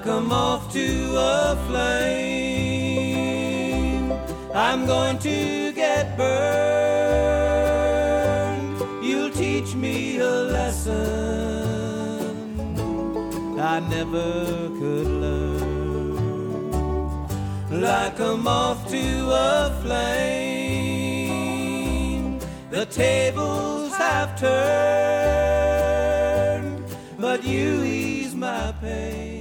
like a moth to a flame. I'm going to get burned. You'll teach me a lesson I never could learn. Like a moth to a flame, the tables have turned, but you ease my pain.